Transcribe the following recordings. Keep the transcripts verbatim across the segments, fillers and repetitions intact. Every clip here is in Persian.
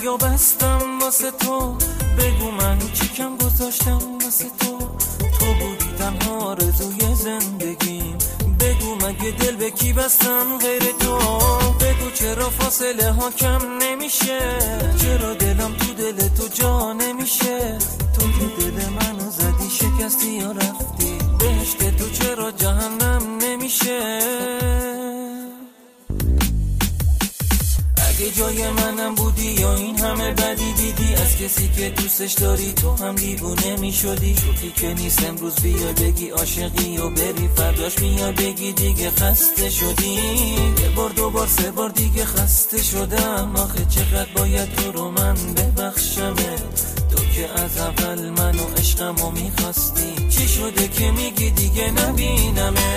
دنیا بستم واسه تو، بگو من چی کم گذاشتم واسه تو. تو بودی تنها آرزوی زندگیم، بگو مگه دل به کی بستم غیر تو. بگو چرا فاصله ها کم نمیشه، چرا دلم تو دل تو جا نمیشه. تو که دل منو زدی شکستی یا رفتی، بهشت تو چرا جهنم نمیشه. اگه جای منم بودی یا این همه بدی دیدی، از کسی که دوستش داری تو هم دیوونه میشدی. شوخی که نیست امروز بیا بگی عاشقی و بری، فرداش بیا بگی دیگه خسته شدی. یه بار دو بار سه بار دیگه خسته شدم، آخه چقدر باید تو رو من ببخشمه. تو که از اول منو عشقمو میخواستی، چی شده که میگی دیگه نبینمه.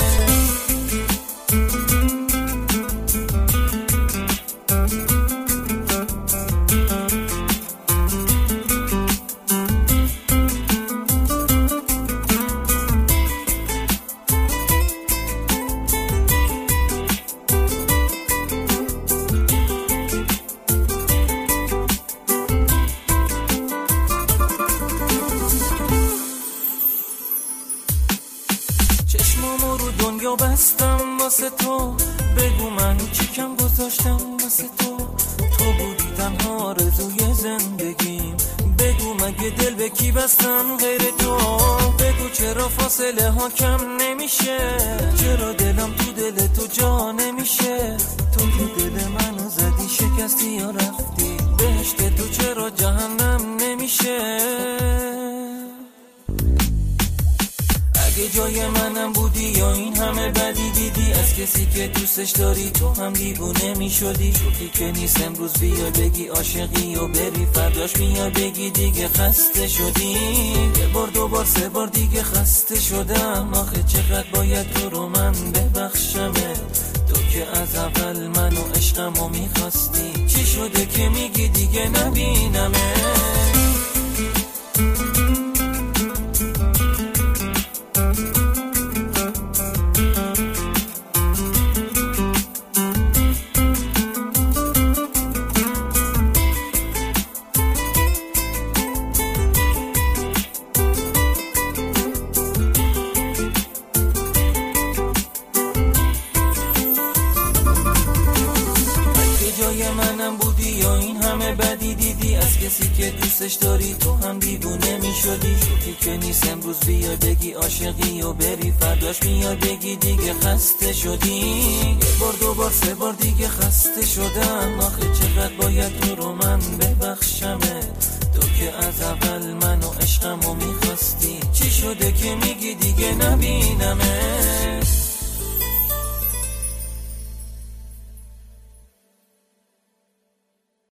چشمامو رو دنیا بستم واسه تو، بگو من چی کم گذاشتم واسه تو. تو بودی تنها آرزوی زندگیم، بگو مگه دل به کی بستم غیر تو. بگو چرا فاصله ها کم نمیشه، چرا دلم تو دل تو جا نمیشه. تو که دل منو زدی شکستی یا رفتی، بهشت تو چرا جهنم نمیشه. اگه جای منم بودی یا این همه بدی دیدی، از کسی که دوستش داری تو هم دیوونه میشدی. شوخی که نیست امروز بیا بگی عاشقی و بری، فرداش بیا بگی دیگه خسته شدی. یه بار دو بار سه بار دیگه خسته شدم، آخه چقدر باید تو رو من ببخشمه. تو که از اول منو عشقمو میخواستی، چی شده که میگی دیگه نبینمه. منم بودی یا این همه بدی دیدی، از کسی که دوستش داری تو هم دیوونه میشدی. شوخی که نیست امروز بیا بگی عاشقی و بری، فرداش بیا بگی دیگه خسته شدی. یه بار دو بار سه بار دیگه خسته شدم، آخه چقدر باید تو رو من ببخشمه. تو که از اول منو عشقمو میخواستی، چی شده که میگی دیگه نبینمه.